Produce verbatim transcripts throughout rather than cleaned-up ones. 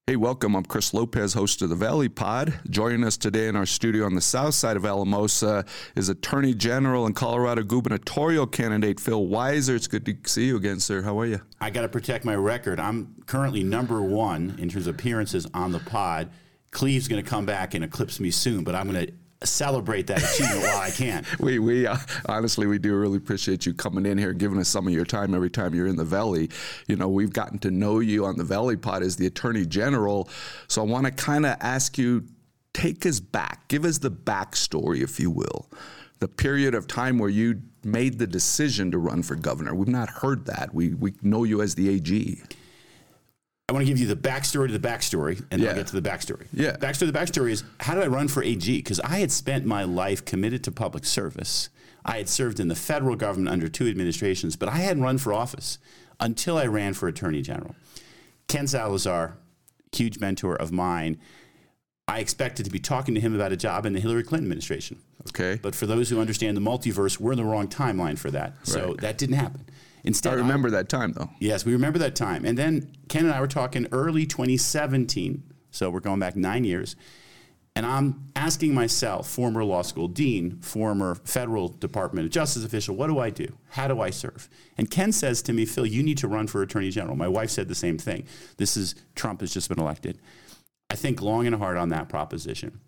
Hey, welcome. I'm Chris Lopez, host of the Valley Pod. Joining us today in our studio on the south side of Alamosa is Attorney General and Colorado gubernatorial candidate Phil Weiser. It's good to see you again, sir. How are you? I got to protect my record. I'm currently number one in terms of appearances on the pod. Cleve's going to come back and eclipse me soon, but I'm going to celebrate that achievement while I can. We, we uh, honestly, we do really appreciate you coming in here and giving us some of your time every time you're in the Valley. You know, we've gotten to know you on the Valley Pod as the Attorney General, so I want to kind of ask you, take us back, give us the backstory, if you will, the period of time where you made the decision to run for governor. We've not heard that. We we know you as the A G. I want to give you the backstory to the backstory, and then yeah. I'll get to the backstory. Yeah. Backstory to the backstory is, how did I run for A G? Because I had spent my life committed to public service. I had served in the federal government under two administrations, but I hadn't run for office until I ran for Attorney General. Ken Salazar, huge mentor of mine, I expected to be talking to him about a job in the Hillary Clinton administration. Okay. But for those who understand the multiverse, we're in the wrong timeline for that. So right. that didn't happen. Instead, I remember I, that time, though. Yes, we remember that time. And then Ken and I were talking early twenty seventeen, so we're going back nine years, and I'm asking myself, former law school dean, former federal Department of Justice official, what do I do? How do I serve? And Ken says to me, Phil, you need to run for Attorney General. My wife said the same thing. This is, Trump has just been elected. I think long and hard on that proposition.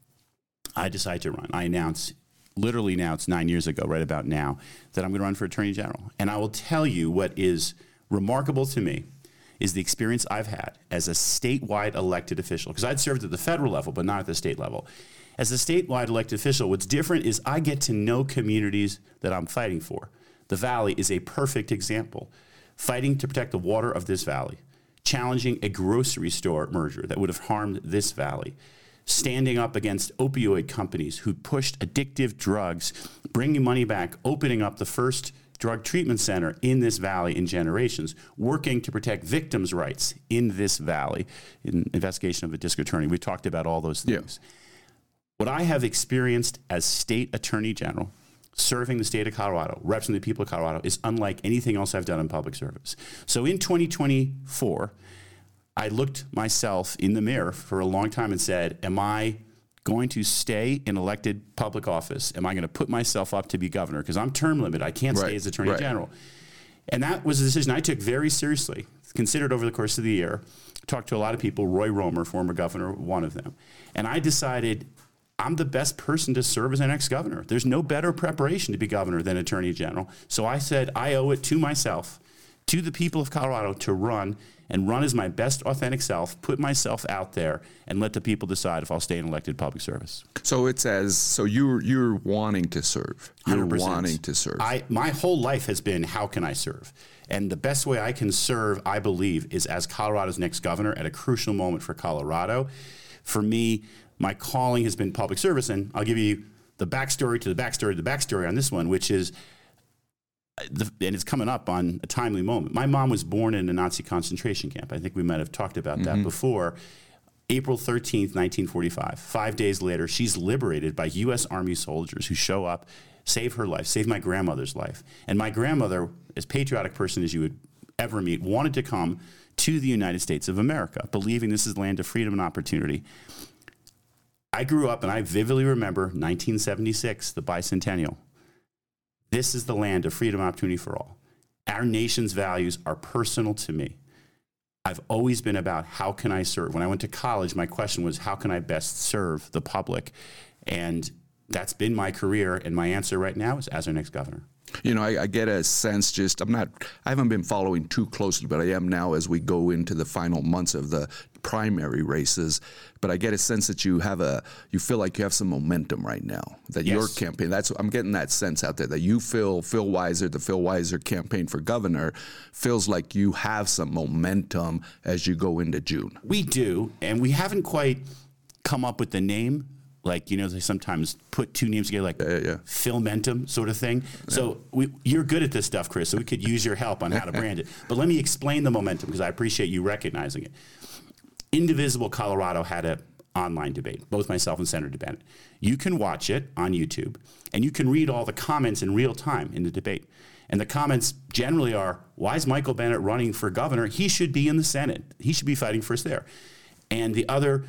I decide to run. I announce literally announced nine years ago, right about now, that I'm going to run for Attorney General. And I will tell you what is remarkable to me is the experience I've had as a statewide elected official, because I'd served at the federal level, but not at the state level. As a statewide elected official, what's different is I get to know communities that I'm fighting for. The Valley is a perfect example. Fighting to protect the water of this valley, challenging a grocery store merger that would have harmed this valley, standing up against opioid companies who pushed addictive drugs, bringing money back, opening up the first drug treatment center in this valley in generations, working to protect victims' rights in this valley, in investigation of a district attorney. We talked about all those things. Yeah. What I have experienced as state attorney general, serving the state of Colorado, representing the people of Colorado, is unlike anything else I've done in public service. So in twenty twenty-four, I looked myself in the mirror for a long time and said, am I going to stay in elected public office? Am I going to put myself up to be governor? Because I'm term limited. I can't right. stay as Attorney right. General. And that was a decision I took very seriously, considered over the course of the year. Talked to a lot of people, Roy Romer, former governor, one of them. And I decided I'm the best person to serve as the next governor. There's no better preparation to be governor than Attorney General. So I said I owe it to myself, to the people of Colorado, to run and run as my best authentic self, put myself out there, and let the people decide if I'll stay in elected public service. So it's as, so you're, you're wanting to serve. You're one hundred percent. Wanting to serve. I, my whole life has been, how can I serve? And the best way I can serve, I believe, is as Colorado's next governor at a crucial moment for Colorado. For me, my calling has been public service, and I'll give you the backstory to the backstory to the backstory on this one, which is, The, and it's coming up on a timely moment. My mom was born in a Nazi concentration camp. I think we might have talked about mm-hmm. that before. April thirteenth, nineteen forty-five. Five days later, she's liberated by U S Army soldiers who show up, save her life, save my grandmother's life. And my grandmother, as patriotic person as you would ever meet, wanted to come to the United States of America, believing this is the land of freedom and opportunity. I grew up, and I vividly remember nineteen seventy-six, the bicentennial. This is the land of freedom and opportunity for all. Our nation's values are personal to me. I've always been about how can I serve. When I went to college, my question was, how can I best serve the public? And that's been my career, and my answer right now is as our next governor. You know, I, I get a sense just, I'm not, I haven't been following too closely, but I am now as we go into the final months of the primary races. But I get a sense that you have a, you feel like you have some momentum right now, that yes. your campaign, that's, I'm getting that sense out there, that you feel, Phil Weiser, the Phil Weiser campaign for governor, feels like you have some momentum as you go into June. We do, and we haven't quite come up with the name. Like, you know, they sometimes put two names together, like yeah, yeah. Philmentum sort of thing. Yeah. So we, you're good at this stuff, Chris, so we could use your help on how to brand it. But let me explain the momentum, because I appreciate you recognizing it. Indivisible Colorado had an online debate, both myself and Senator Bennett. You can watch it on YouTube, and you can read all the comments in real time in the debate. And the comments generally are, why is Michael Bennet running for governor? He should be in the Senate. He should be fighting for us there. And the other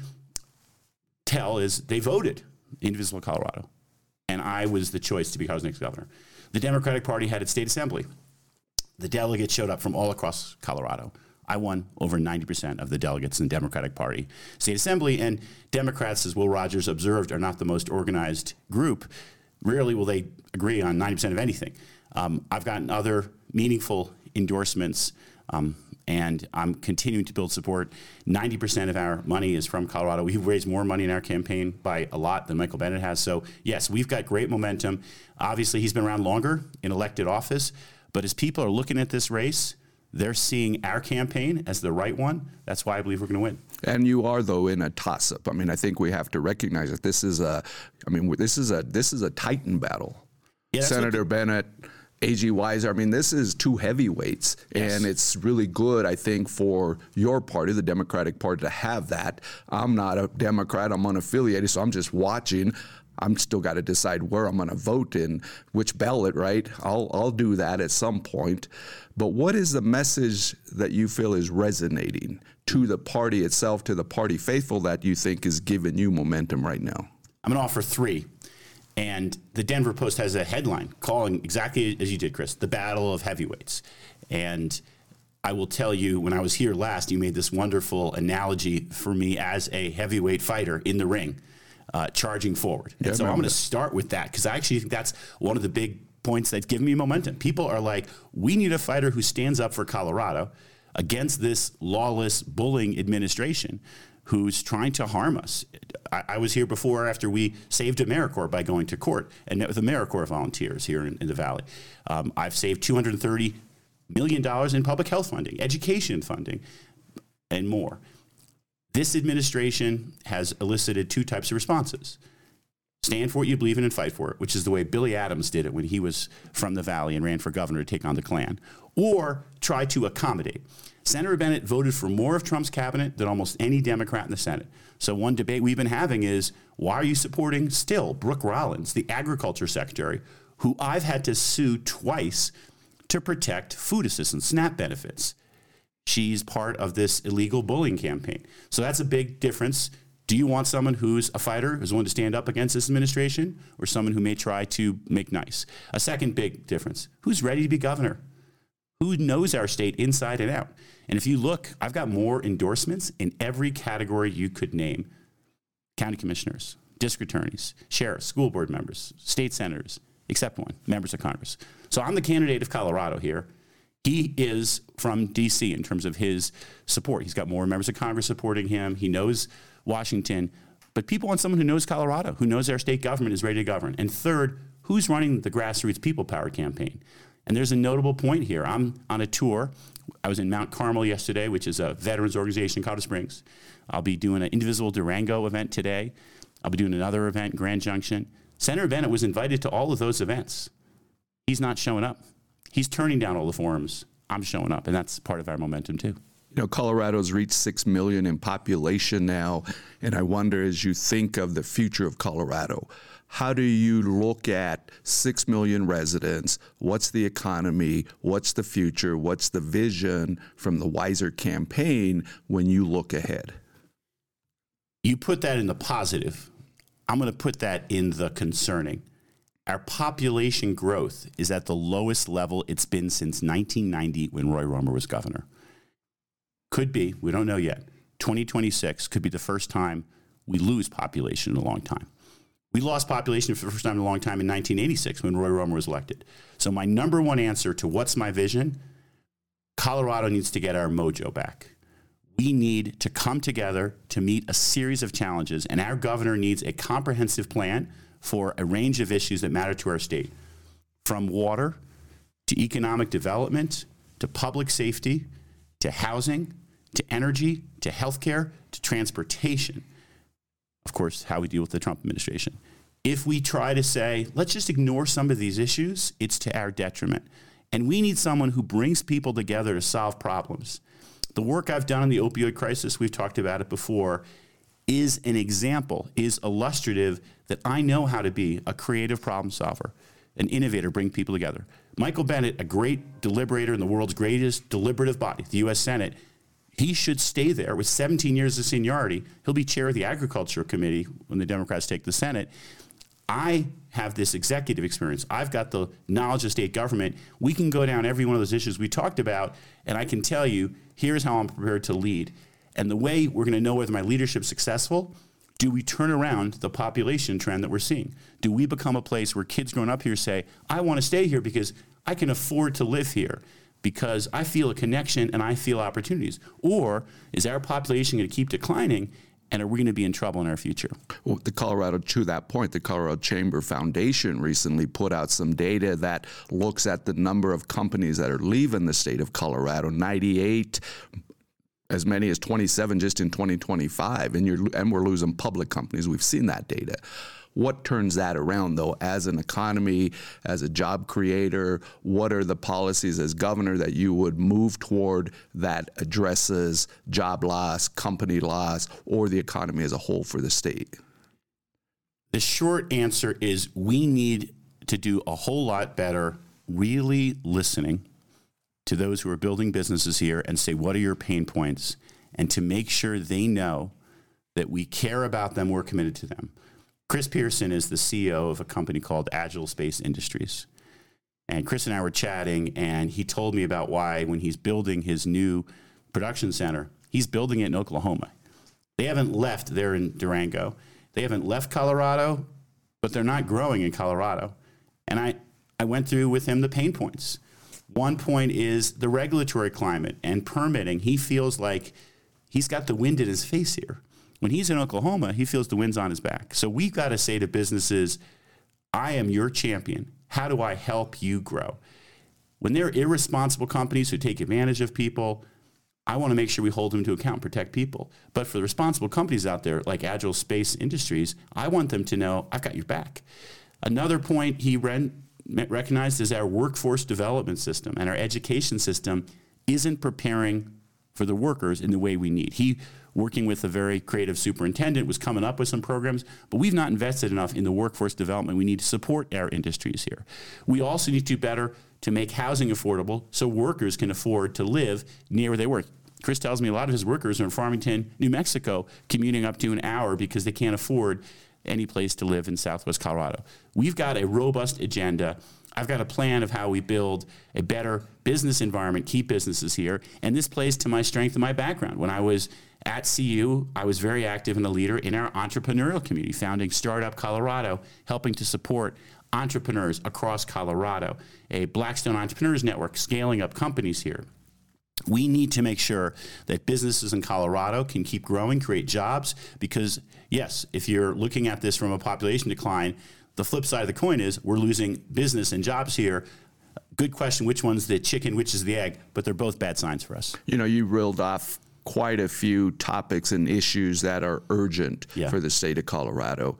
tell is they voted Indivisible Colorado. And I was the choice to be Colorado's next governor. The Democratic Party had its state assembly. The delegates showed up from all across Colorado. I won over ninety percent of the delegates in the Democratic Party state assembly. And Democrats, as Will Rogers observed, are not the most organized group. Rarely will they agree on ninety percent of anything. Um, I've gotten other meaningful endorsements, um, and I'm continuing to build support. ninety percent of our money is from Colorado. We've raised more money in our campaign by a lot than Michael Bennet has. So, yes, we've got great momentum. Obviously, he's been around longer in elected office. But as people are looking at this race, they're seeing our campaign as the right one. That's why I believe we're going to win. And you are, though, in a toss-up. I mean, I think we have to recognize that this is a, I mean, this is a this is a Titan battle. Yeah, Senator the, Bennet, A G Weiser. I mean, this is two heavyweights, yes. And it's really good, I think, for your party, the Democratic Party, to have that. I'm not a Democrat. I'm unaffiliated, so I'm just watching. I'm still got to decide where I'm going to vote in, which ballot, right? I'll I'll do that at some point. But what is the message that you feel is resonating to the party itself, to the party faithful, that you think is giving you momentum right now? I'm going to offer three. And the Denver Post has a headline calling exactly as you did, Chris, the battle of heavyweights. And I will tell you, when I was here last, you made this wonderful analogy for me as a heavyweight fighter in the ring. Uh, charging forward. And yeah, so I'm going to start with that because I actually think that's one of the big points that's given me momentum. People are like, we need a fighter who stands up for Colorado against this lawless bullying administration who's trying to harm us. I, I was here before after we saved AmeriCorps by going to court and met with AmeriCorps volunteers here in, in the Valley. Um, I've saved two hundred thirty million dollars in public health funding, education funding, and more. This administration has elicited two types of responses. Stand for what you believe in and fight for it, which is the way Billy Adams did it when he was from the Valley and ran for governor to take on the Klan, or try to accommodate. Senator Bennet voted for more of Trump's cabinet than almost any Democrat in the Senate. So one debate we've been having is, why are you supporting still Brooke Rollins, the agriculture secretary, who I've had to sue twice to protect food assistance, SNAP benefits? She's part of this illegal bullying campaign. So that's a big difference. Do you want someone who's a fighter, who's willing to stand up against this administration, or someone who may try to make nice? A second big difference, who's ready to be governor? Who knows our state inside and out? And if you look, I've got more endorsements in every category you could name. County commissioners, district attorneys, sheriffs, school board members, state senators, except one, members of Congress. So I'm the candidate of Colorado here. He is from D C in terms of his support. He's got more members of Congress supporting him. He knows Washington. But people want someone who knows Colorado, who knows our state government is ready to govern. And third, who's running the grassroots people power campaign? And there's a notable point here. I'm on a tour. I was in Mount Carmel yesterday, which is a veterans organization in Colorado Springs. I'll be doing an Indivisible Durango event today. I'll be doing another event in Grand Junction. Senator Bennet was invited to all of those events. He's not showing up. He's turning down all the forums. I'm showing up, and that's part of our momentum, too. You know, Colorado's reached six million in population now, and I wonder, as you think of the future of Colorado, how do you look at six million residents? What's the economy? What's the future? What's the vision from the Weiser campaign when you look ahead? You put that in the positive. I'm going to put that in the concerning. Our population growth is at the lowest level it's been since nineteen ninety when Roy Romer was governor. Could be, we don't know yet, twenty twenty-six could be the first time we lose population in a long time. We lost population for the first time in a long time in nineteen eighty-six when Roy Romer was elected. So my number one answer to what's my vision, Colorado needs to get our mojo back. We need to come together to meet a series of challenges, and our governor needs a comprehensive plan for a range of issues that matter to our state, from water to economic development to public safety to housing to energy to healthcare to transportation. Of course, how we deal with the Trump administration. If we try to say, let's just ignore some of these issues, it's to our detriment. And we need someone who brings people together to solve problems. The work I've done on the opioid crisis, we've talked about it before, is an example, is illustrative that I know how to be a creative problem solver, an innovator, bring people together. Michael Bennet, a great deliberator in the world's greatest deliberative body, the U S Senate, He should stay there with seventeen years of seniority. He'll be chair of the Agriculture Committee when the Democrats take the Senate. I have this executive experience. I've got the knowledge of state government. We can go down every one of those issues we talked about, and I can tell you, here's how I'm prepared to lead. And the way we're going to know whether my leadership's successful, do we turn around the population trend that we're seeing? Do we become a place where kids growing up here say, I want to stay here because I can afford to live here, because I feel a connection and I feel opportunities? Or is our population going to keep declining, and are we going to be in trouble in our future? Well, the Colorado, to that point, the Colorado Chamber Foundation recently put out some data that looks at the number of companies that are leaving the state of Colorado. ninety-eight, as many as twenty-seven just in twenty twenty-five, and you're and we're losing public companies. We've seen that data. What turns that around, though, as an economy, as a job creator? What are the policies as governor that you would move toward that addresses job loss, company loss, or the economy as a whole for the state? The short answer is we need to do a whole lot better really listening to those who are building businesses here and say, what are your pain points? And to make sure they know that we care about them, we're committed to them. Chris Pearson is the C E O of a company called Agile Space Industries. And Chris and I were chatting, and he told me about why when he's building his new production center, he's building it in Oklahoma. They haven't left. They're in Durango. They haven't left Colorado, but they're not growing in Colorado. And I, I went through with him the pain points. One point is the regulatory climate and permitting. He feels like he's got the wind in his face here. When he's in Oklahoma, he feels the wind's on his back. So we've got to say to businesses, I am your champion. How do I help you grow? When they're irresponsible companies who take advantage of people, I want to make sure we hold them to account and protect people. But for the responsible companies out there, like Agile Space Industries, I want them to know I've got your back. Another point he ren- recognized is our workforce development system and our education system isn't preparing for the workers in the way we need. He, working with a very creative superintendent, was coming up with some programs, but we've not invested enough in the workforce development we need to support our industries here. We also need to do better to make housing affordable so workers can afford to live near where they work. Chris tells me a lot of his workers are in Farmington, New Mexico, commuting up to an hour because they can't afford any place to live in Southwest Colorado. We've got a robust agenda. I've got a plan of how we build a better business environment, keep businesses here, and this plays to my strength and my background. When I was at C U, I was very active and a leader in our entrepreneurial community, founding Startup Colorado, helping to support entrepreneurs across Colorado, a Blackstone Entrepreneurs Network, scaling up companies here. We need to make sure that businesses in Colorado can keep growing, create jobs, because, yes, if you're looking at this from a population decline, the flip side of the coin is we're losing business and jobs here. Good question, which one's the chicken, which is the egg, but they're both bad signs for us. You know, you reeled off quite a few topics and issues that are urgent yeah. for the state of Colorado.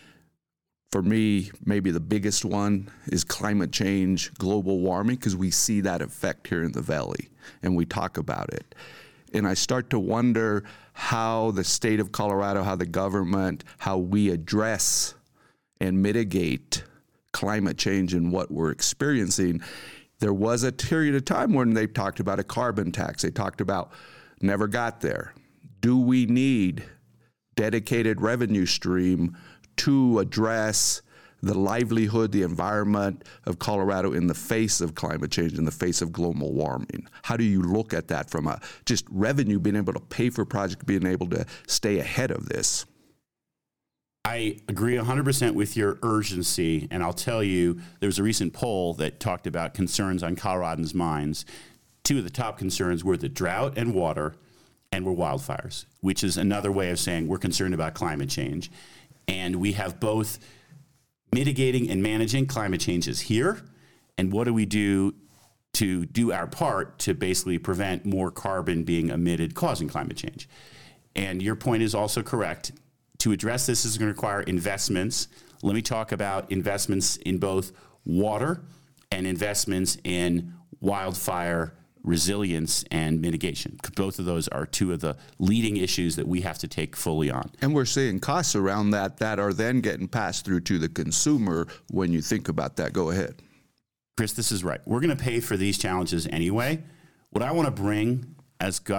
For me, maybe the biggest one is climate change, global warming, because we see that effect here in the Valley, and we talk about it. And I start to wonder how the state of Colorado, how the government, how we address and mitigate climate change and what we're experiencing. There was a period of time when they talked about a carbon tax. They talked about, never got there. Do we need dedicated revenue stream to address the livelihood, the environment of Colorado in the face of climate change, in the face of global warming? How do you look at that from a just revenue, being able to pay for projects, being able to stay ahead of this? I agree one hundred percent with your urgency, and I'll tell you, there was a recent poll that talked about concerns on Coloradans' minds. Two of the top concerns were the drought and water, and were wildfires, which is another way of saying we're concerned about climate change. And we have both mitigating and managing climate changes here, and what do we do to do our part to basically prevent more carbon being emitted causing climate change. And your point is also correct. To address this is going to require investments. Let me talk about investments in both water and investments in wildfire resilience and mitigation. Both of those are two of the leading issues that we have to take fully on. And we're seeing costs around that that are then getting passed through to the consumer when you think about that. Go ahead. Chris, this is right. We're going to pay for these challenges anyway. What I want to bring as governor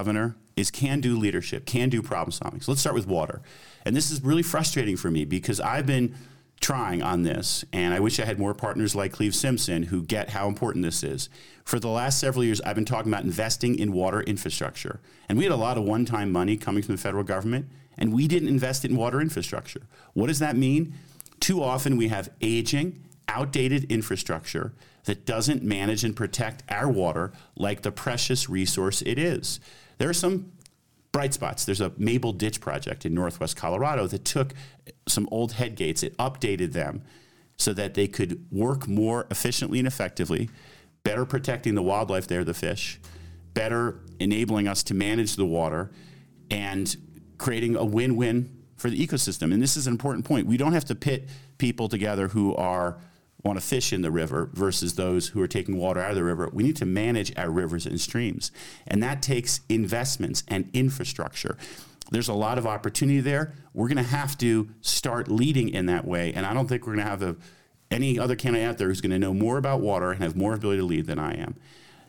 is can-do leadership, can-do problem solving. So let's start with water. And this is really frustrating for me because I've been trying on this, and I wish I had more partners like Cleve Simpson who get how important this is. For the last several years, I've been talking about investing in water infrastructure. And we had a lot of one-time money coming from the federal government, and we didn't invest in water infrastructure. What does that mean? Too often we have aging, outdated infrastructure that doesn't manage and protect our water like the precious resource it is. There are some bright spots. There's a Mabel Ditch project in northwest Colorado that took some old head gates, it updated them so that they could work more efficiently and effectively, better protecting the wildlife there, the fish, better enabling us to manage the water, and creating a win-win for the ecosystem. And this is an important point. We don't have to pit people together who are want to fish in the river versus those who are taking water out of the river. We need to manage our rivers and streams. And that takes investments and infrastructure. There's a lot of opportunity there. We're going to have to start leading in that way. And I don't think we're going to have a, any other candidate out there who's going to know more about water and have more ability to lead than I am.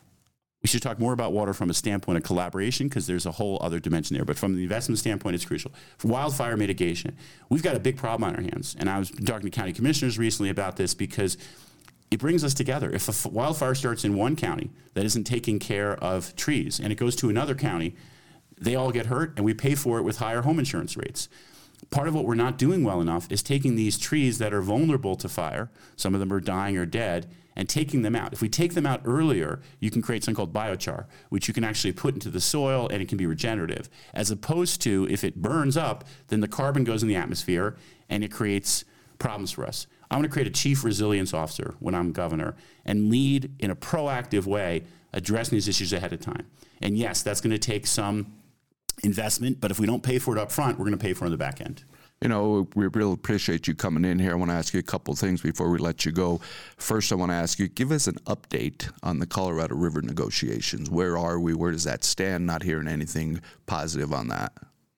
We should talk more about water from a standpoint of collaboration because there's a whole other dimension there. But from the investment standpoint, it's crucial. For wildfire mitigation, we've got a big problem on our hands. And I was talking to county commissioners recently about this because it brings us together. If a f- wildfire starts in one county that isn't taking care of trees and it goes to another county, they all get hurt and we pay for it with higher home insurance rates. Part of what we're not doing well enough is taking these trees that are vulnerable to fire, some of them are dying or dead, and taking them out. If we take them out earlier, you can create something called biochar, which you can actually put into the soil and it can be regenerative. As opposed to if it burns up, then the carbon goes in the atmosphere and it creates problems for us. I'm going to create a chief resilience officer when I'm governor and lead in a proactive way addressing these issues ahead of time. And yes, that's going to take some investment, but if we don't pay for it up front, we're going to pay for it on the back end. You know, we really appreciate you coming in here. I want to ask you a couple of things before we let you go. First, I want to ask you, give us an update on the Colorado River negotiations. Where are we? Where does that stand? Not hearing anything positive on that.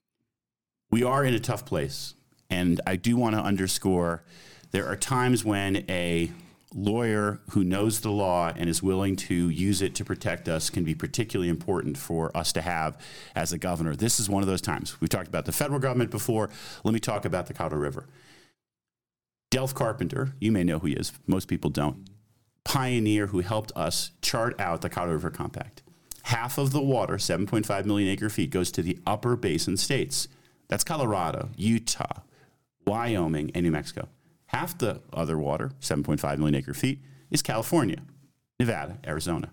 We are in a tough place. And I do want to underscore, there are times when a lawyer who knows the law and is willing to use it to protect us can be particularly important for us to have as a governor. This is one of those times. We've talked about the federal government before. Let me talk about the Colorado River. Delph Carpenter, you may know who he is. Most people don't. Pioneer who helped us chart out the Colorado River Compact. Half of the water, seven point five million acre feet, goes to the upper basin states. That's Colorado, Utah, Wyoming, and New Mexico. Half the other water, seven point five million acre feet, is California, Nevada, Arizona.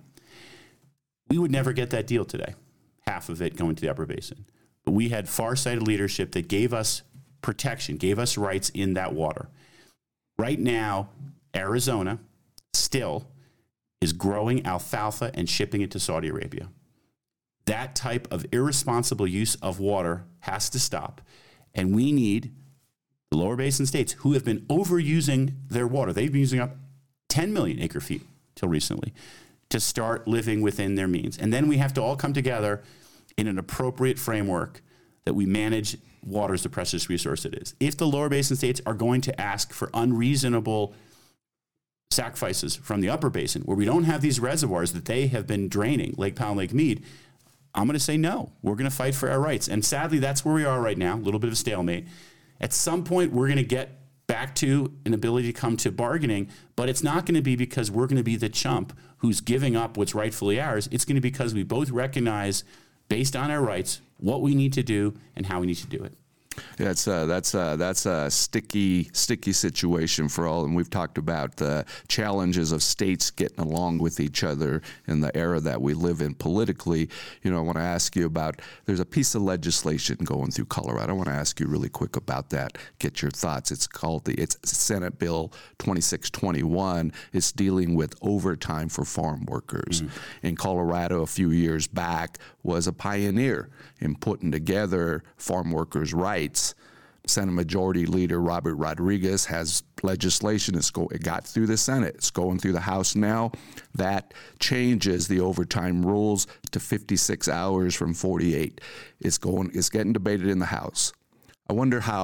We would never get that deal today, half of it going to the upper basin. But we had far-sighted leadership that gave us protection, gave us rights in that water. Right now, Arizona still is growing alfalfa and shipping it to Saudi Arabia. That type of irresponsible use of water has to stop, and we need the lower basin states who have been overusing their water. They've been using up ten million acre feet till recently to start living within their means. And then we have to all come together in an appropriate framework that we manage water as the precious resource it is. If the lower basin states are going to ask for unreasonable sacrifices from the upper basin, where we don't have these reservoirs that they have been draining, Lake Powell and Lake Mead, I'm going to say no. We're going to fight for our rights. And sadly, that's where we are right now, a little bit of a stalemate. At some point, we're going to get back to an ability to come to bargaining, but it's not going to be because we're going to be the chump who's giving up what's rightfully ours. It's going to be because we both recognize, based on our rights, what we need to do and how we need to do it. Yeah, it's a, that's a, that's a sticky, sticky situation for all, and we've talked about the challenges of states getting along with each other in the era that we live in politically. You know, I want to ask you about, there's a piece of legislation going through Colorado. I want to ask you really quick about that, get your thoughts. It's called the, it's Senate Bill twenty-six twenty-one. It's dealing with overtime for farm workers. Mm-hmm. In Colorado, a few years back, was a pioneer in putting together farm workers' rights. Senate Majority Leader Robert Rodriguez has legislation. It's go, it got through the Senate. It's going through the House now. That changes the overtime rules to fifty-six hours from forty-eight. It's going. It's getting debated in the House. I wonder how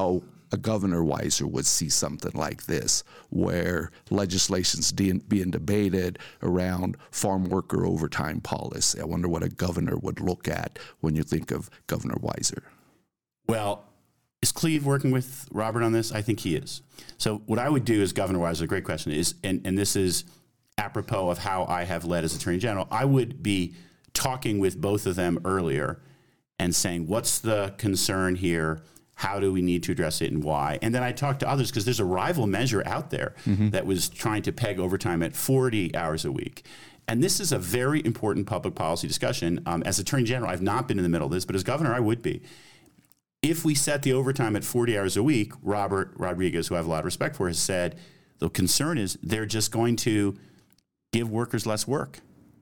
a Governor Weiser would see something like this, where legislation's de- being debated around farm worker overtime policy. I wonder what a governor would look at when you think of Governor Weiser. Well, is Cleve working with Robert on this? I think he is. So what I would do as Governor Weiser, a great question, is, and, and this is apropos of how I have led as Attorney General, I would be talking with both of them earlier and saying, what's the concern here? How do we need to address it and why? And then I talked to others because there's a rival measure out there mm-hmm. that was trying to peg overtime at forty hours a week. And this is a very important public policy discussion. Um, as Attorney General, I've not been in the middle of this, but as Governor, I would be. If we set the overtime at forty hours a week, Robert Rodriguez, who I have a lot of respect for, has said the concern is they're just going to give workers less work.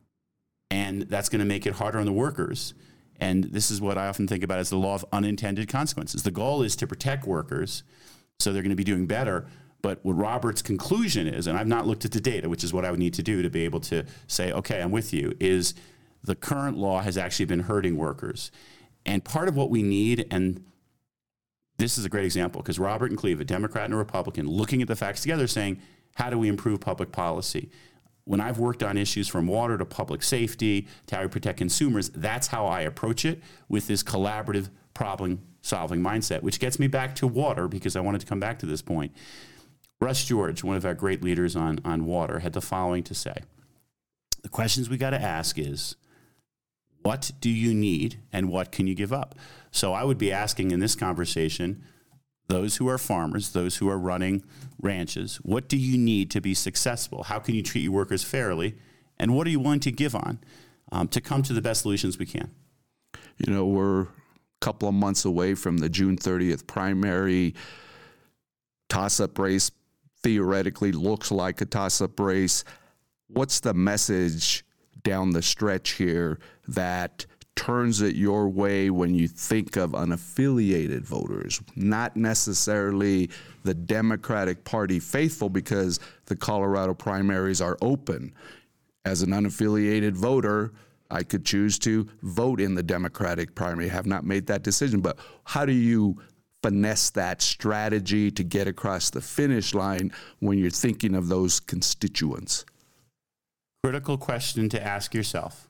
And that's going to make it harder on the workers. And this is what I often think about as the law of unintended consequences. The goal is to protect workers, so they're going to be doing better. But what Robert's conclusion is, and I've not looked at the data, which is what I would need to do to be able to say, okay, I'm with you, is the current law has actually been hurting workers. And part of what we need, and this is a great example, because Robert and Cleve, a Democrat and a Republican, looking at the facts together, saying, how do we improve public policy? When I've worked on issues from water to public safety to how we protect consumers, that's how I approach it, with this collaborative problem-solving mindset, which gets me back to water, because I wanted to come back to this point. Russ George, one of our great leaders on, on water, had the following to say. The questions we got to ask is, what do you need and what can you give up? So I would be asking in this conversation, those who are farmers, those who are running ranches, what do you need to be successful? How can you treat your workers fairly? And what are you willing to give on um, to come to the best solutions we can? You know, we're a couple of months away from the June thirtieth primary. Toss-up race theoretically looks like a toss-up race. What's the message down the stretch here that turns it your way when you think of unaffiliated voters, not necessarily the Democratic Party faithful, because the Colorado primaries are open? As an unaffiliated voter, I could choose to vote in the Democratic primary. I have not made that decision, but how do you finesse that strategy to get across the finish line when you're thinking of those constituents? Critical question to ask yourself.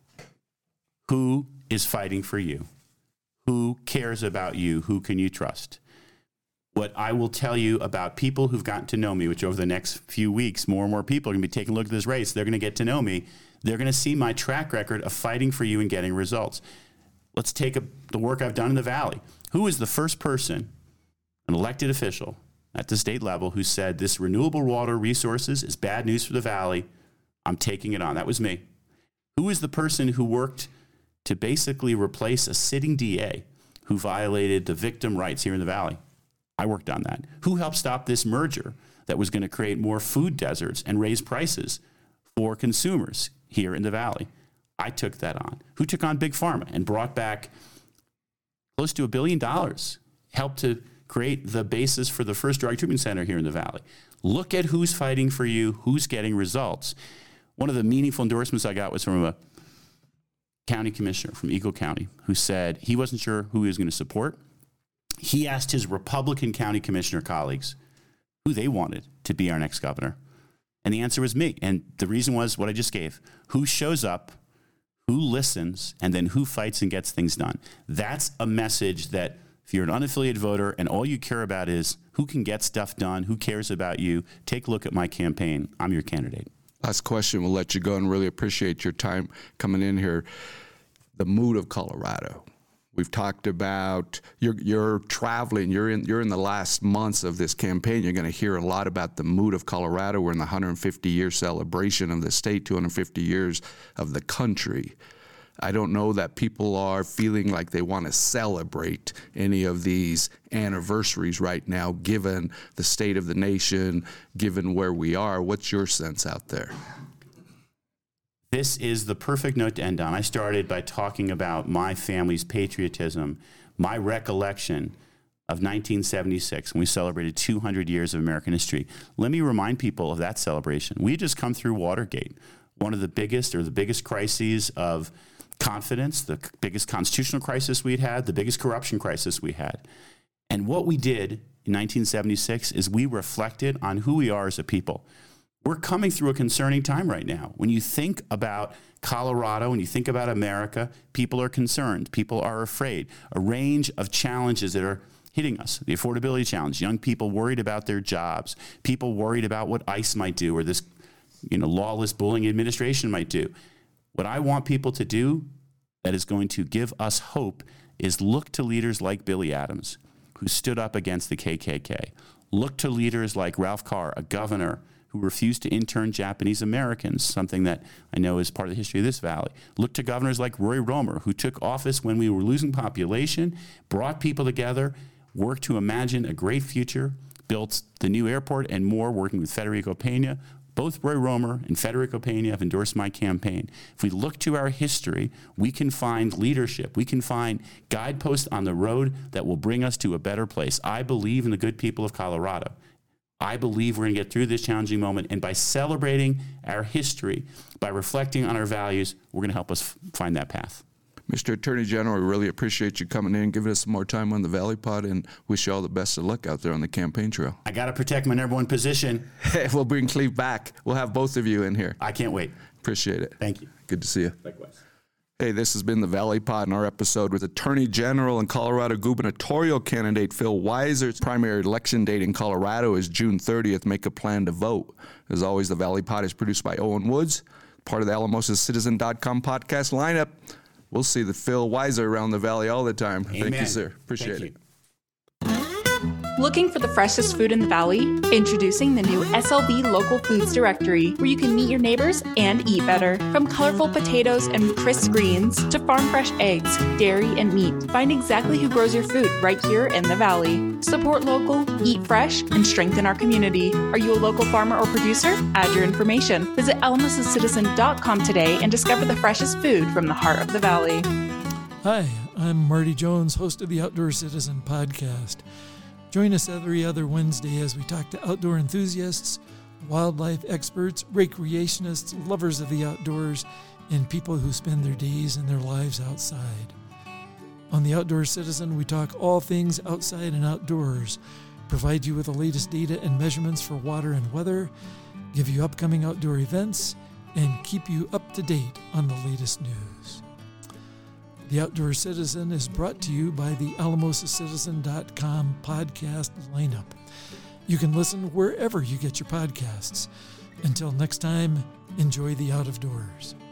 Who is fighting for you? Who cares about you? Who can you trust? What I will tell you about people who've gotten to know me, which over the next few weeks, more and more people are going to be taking a look at this race. They're going to get to know me. They're going to see my track record of fighting for you and getting results. Let's take a, the work I've done in the Valley. Who is the first person, an elected official at the state level, who said this renewable water resources is bad news for the Valley? I'm taking it on. That was me. Who is the person who worked to basically replace a sitting D A who violated the victim rights here in the Valley? I worked on that. Who helped stop this merger that was going to create more food deserts and raise prices for consumers here in the Valley? I took that on. Who took on Big Pharma and brought back close to a billion dollars, helped to create the basis for the first drug treatment center here in the Valley? Look at who's fighting for you, who's getting results. One of the meaningful endorsements I got was from a county commissioner from Eagle County who said he wasn't sure who he was going to support. He asked his Republican county commissioner colleagues who they wanted to be our next governor. And the answer was me. And the reason was what I just gave. Who shows up, who listens, and then who fights and gets things done. That's a message that if you're an unaffiliated voter and all you care about is who can get stuff done, who cares about you, take a look at my campaign. I'm your candidate. Last question, we'll let you go, and really appreciate your time coming in here. The mood of Colorado. We've talked about you're, you're traveling. You're in you're in the last months of this campaign. You're going to hear a lot about the mood of Colorado. We're in the one hundred fifty year celebration of the state, two hundred fifty years of the country. I don't know that people are feeling like they want to celebrate any of these anniversaries right now, given the state of the nation, given where we are. What's your sense out there? This is the perfect note to end on. I started by talking about my family's patriotism, my recollection of nineteen seventy-six, when we celebrated two hundred years of American history. Let me remind people of that celebration. We had just come through Watergate, one of the biggest or the biggest crises of confidence, the biggest constitutional crisis we'd had, the biggest corruption crisis we had. And what we did in nineteen seventy-six is we reflected on who we are as a people. We're coming through a concerning time right now. When you think about Colorado, when you think about America, people are concerned. People are afraid. A range of challenges that are hitting us. The affordability challenge, young people worried about their jobs, people worried about what ICE might do or this you know, lawless bullying administration might do. What I want people to do that is going to give us hope is look to leaders like Billy Adams, who stood up against the K K K. Look to leaders like Ralph Carr, a governor who refused to intern Japanese Americans, something that I know is part of the history of this valley. Look to governors like Roy Romer, who took office when we were losing population, brought people together, worked to imagine a great future, built the new airport and more, working with Federico Pena. Both Roy Romer and Federico Pena have endorsed my campaign. If we look to our history, we can find leadership. We can find guideposts on the road that will bring us to a better place. I believe in the good people of Colorado. I believe we're going to get through this challenging moment. And by celebrating our history, by reflecting on our values, we're going to help us f- find that path. Mister Attorney General, we really appreciate you coming in and giving us some more time on the Valley Pod, and wish you all the best of luck out there on the campaign trail. I got to protect my number one position. We'll bring Cleve back. We'll have both of you in here. I can't wait. Appreciate it. Thank you. Good to see you. Likewise. Hey, this has been the Valley Pod and our episode with Attorney General and Colorado gubernatorial candidate Phil Weiser's primary election date in Colorado is June thirtieth. Make a plan to vote. As always, the Valley Pod is produced by Owen Woods, part of the Alamosa Citizen dot com podcast lineup. We'll see the Phil Weiser around the Valley all the time. Amen. Thank you, sir. Appreciate Thank it. you. Looking for the freshest food in the Valley? Introducing the new S L V Local Foods Directory, where you can meet your neighbors and eat better. From colorful potatoes and crisp greens to farm-fresh eggs, dairy, and meat, find exactly who grows your food right here in the Valley. Support local, eat fresh, and strengthen our community. Are you a local farmer or producer? Add your information. Visit Alamosa Citizen dot com today and discover the freshest food from the heart of the Valley. Hi, I'm Marty Jones, host of the Outdoor Citizen podcast. Join us every other Wednesday as we talk to outdoor enthusiasts, wildlife experts, recreationists, lovers of the outdoors, and people who spend their days and their lives outside. On the Outdoor Citizen, we talk all things outside and outdoors, provide you with the latest data and measurements for water and weather, give you upcoming outdoor events, and keep you up to date on the latest news. The Outdoor Citizen is brought to you by the Alamosa Citizen dot com podcast lineup. You can listen wherever you get your podcasts. Until next time, enjoy the out of doors.